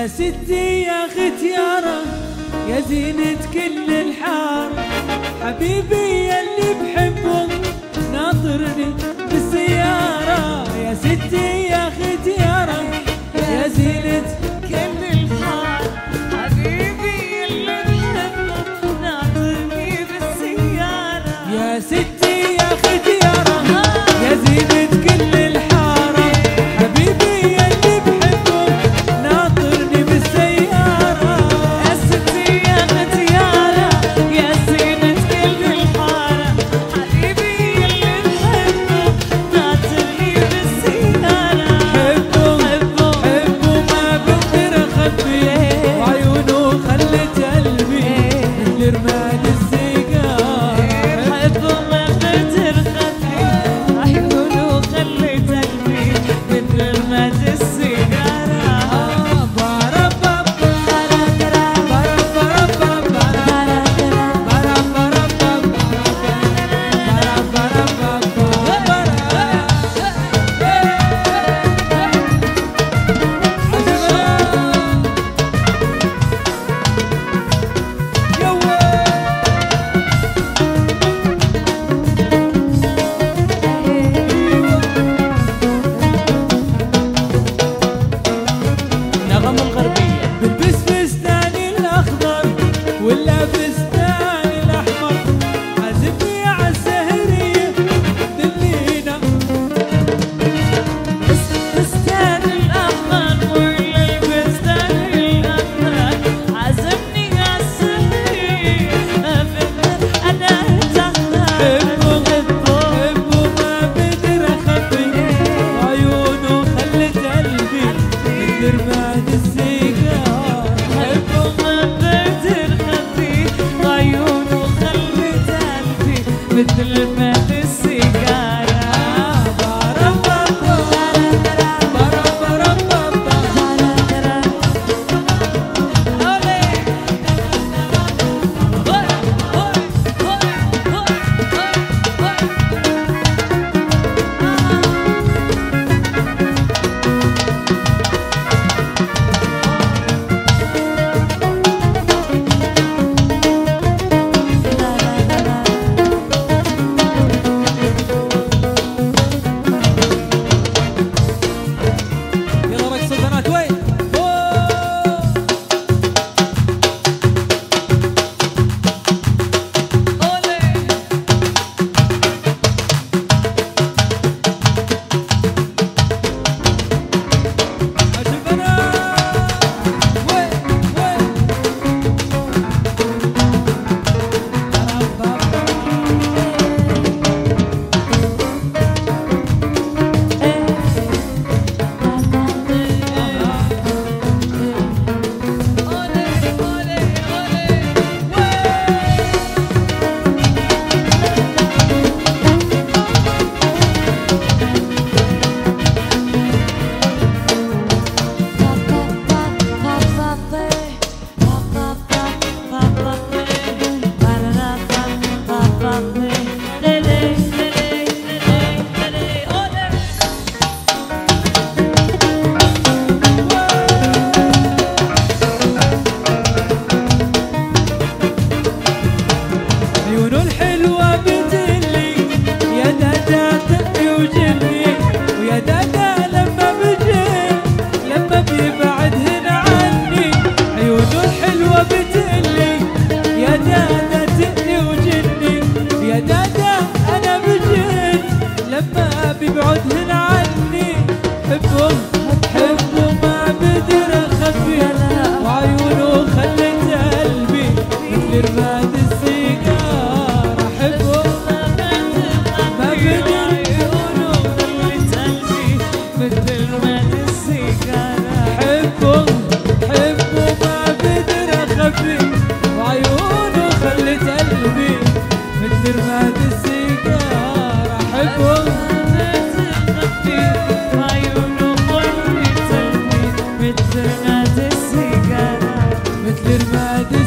يا ستي يا ختيارة يا زينة كل الحارة، حبيبي يلي بحبه ناطرني بالسيارة. يا ستي يا ختيارة يا زينة كل الحارة، حبيبي يلي بحبه ناطرني بالسيارة. يا ستي يا ختيارة يا زينة كل الحارة، حبيبي يلي بحبه ناطرني بالسيارة. يا ستي يا ختيارة يا زينة كل الحارة، حبيبي يلي بحبه ناطرني بالسيارة. حبه ما بقدر اخبي، وعيونه خلت قلبي مثل رمال السيجار. حبه ما قدر خبي، عيونه خلت قلبي مثل رماد السيجارة. نغم الغربية بلبس فستاني الاخضر ولا فستاني الاحمر، عازمني عالسهرية دلينا. الفستان الأحمر ولا الفستان الأحمر، عازمني عالسهرية أنا حبه ما بقدر اخبي، وعيونه خلت قلبي مثل رماد السيجار. حبه ما بقدر خبي، عيونه خلت قلبي مثل رماد السيجارة. يلا رقص البنات وين؟ عاش البنات وين؟ عيونه الحلوة بتلي يا دادا تقي وجني، ويا دادا لما بيبعدهن عني. عيونه الحلوة بتلي يا دادا تقي وجني، يا دادا أنا بجن لما بيبعدهن عني. حبه ما بقدر اخبي، وعيونه خلت قلبي مثل رماد السيجار. حبه ما بقدر عيونه خلت قلبي مثل رماد السيجارة. حبه ما بقدر اخبي، وعيونه خلت قلبي مثل رماد السيجار. حبه عيونه خلت قلبي مثل رماد السيجارة. مثل رماد